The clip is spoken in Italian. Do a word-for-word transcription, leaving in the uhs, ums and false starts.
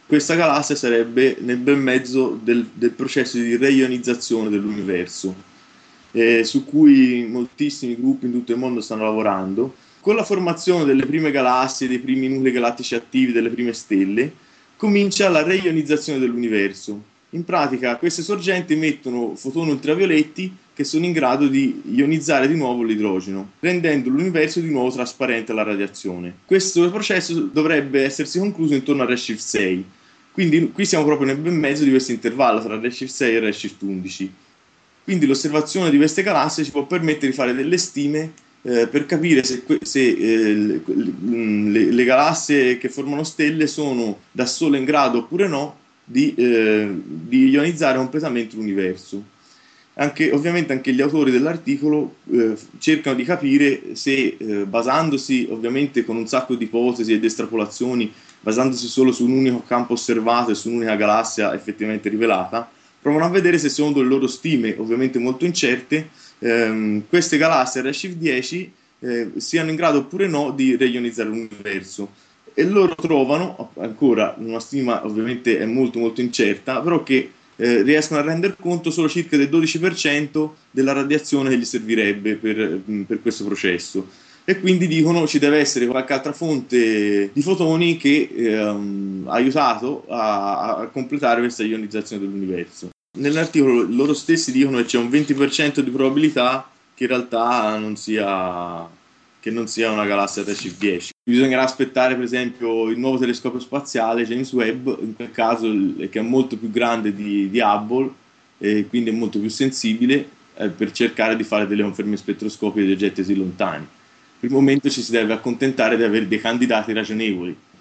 Questa galassia sarebbe nel bel mezzo del, del processo di reionizzazione dell'universo, eh, su cui moltissimi gruppi in tutto il mondo stanno lavorando. Con la formazione delle prime galassie, dei primi nuclei galattici attivi, delle prime stelle, comincia la reionizzazione dell'universo. In pratica queste sorgenti emettono fotoni ultravioletti che sono in grado di ionizzare di nuovo l'idrogeno, rendendo l'universo di nuovo trasparente alla radiazione. Questo processo dovrebbe essersi concluso intorno a Redshift sei, quindi qui siamo proprio nel bel mezzo di questo intervallo tra Redshift sei e Redshift undici. Quindi l'osservazione di queste galassie ci può permettere di fare delle stime eh, per capire se, se eh, le, le, le galassie che formano stelle sono da sole in grado oppure no di, eh, di ionizzare completamente l'universo. Anche, ovviamente anche gli autori dell'articolo eh, cercano di capire se, eh, basandosi ovviamente con un sacco di ipotesi ed estrapolazioni, basandosi solo su un unico campo osservato e su un'unica galassia effettivamente rivelata, provano a vedere se secondo le loro stime, ovviamente molto incerte, ehm, queste galassie a Redshift dieci eh, siano in grado oppure no di reionizzare l'universo. E loro trovano, ancora una stima ovviamente è molto molto incerta, però che eh, riescono a render conto solo circa del dodici per cento della radiazione che gli servirebbe per, per questo processo. E quindi dicono ci deve essere qualche altra fonte di fotoni che ehm, ha aiutato a, a completare questa ionizzazione dell'universo. Nell'articolo loro stessi dicono che c'è un venti per cento di probabilità che in realtà non sia, che non sia una galassia Redshift dieci. Bisognerà aspettare per esempio il nuovo telescopio spaziale James Webb, in quel caso che è molto più grande di, di Hubble e quindi è molto più sensibile, eh, per cercare di fare delle conferme spettroscopiche di oggetti così lontani. Per il momento ci si deve accontentare di avere dei candidati ragionevoli.